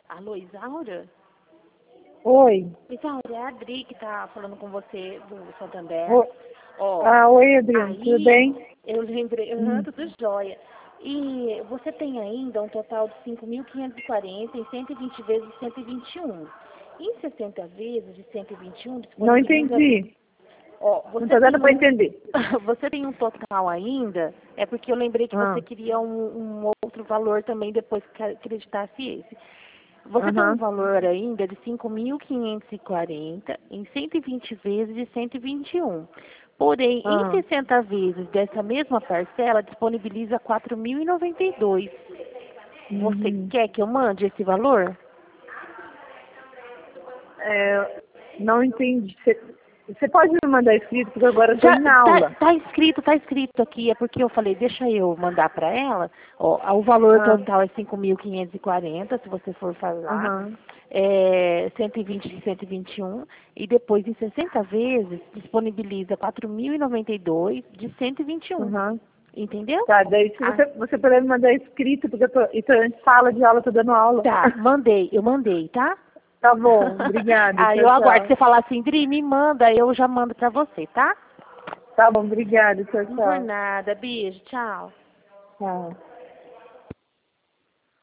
Alô, Isaura? Oi. Isaura, é a Adri que tá falando com você do Santander. Oi. Ó, Oi, Adriano, tudo bem? eu lembrei, tudo jóia. E você tem ainda um total de 5.540 em 120 vezes 121. Em 60 vezes de 121, Não disponibiliza... entendi. Ó, Não está dando para entender. você tem um total ainda, é porque eu lembrei que você queria um outro valor também depois que acreditasse esse. Você tem um valor ainda de 5.540 em 120 vezes de 121. Porém, em 60 vezes dessa mesma parcela, disponibiliza 4.092. Você quer que eu mande esse valor? Não entendi. Você pode me mandar escrito, porque agora eu estou na aula. Tá escrito aqui, é porque eu falei, deixa eu mandar para ela. Ó, o valor total é 5.540, se você for falar. 120 de 121. E depois, em 60 vezes, disponibiliza 4.092 de 121. Entendeu? Tá, daí se você puder me mandar escrito, porque então a gente fala de aula, eu tô dando aula. Tá, eu mandei, tá? Tá bom, obrigada. Aí eu aguardo você falar assim, Dri, me manda, eu já mando pra você, tá? Tá bom, obrigada, tchau, Não por nada, beijo, tchau. Tchau.